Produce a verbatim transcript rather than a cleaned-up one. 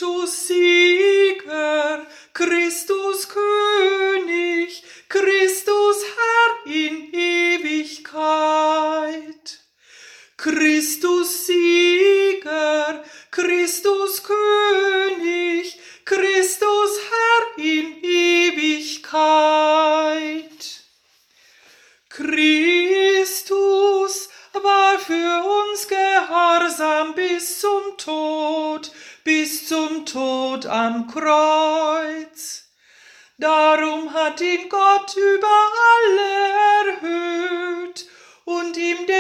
Christus Sieger, Christus König, Christus Herr in Ewigkeit. Christus Sieger, Christus König, Christus Herr in Ewigkeit. Christus war für uns gehorsam bis zum Tod, bis zum Tod am Kreuz. Darum hat ihn Gott über alle erhöht und ihm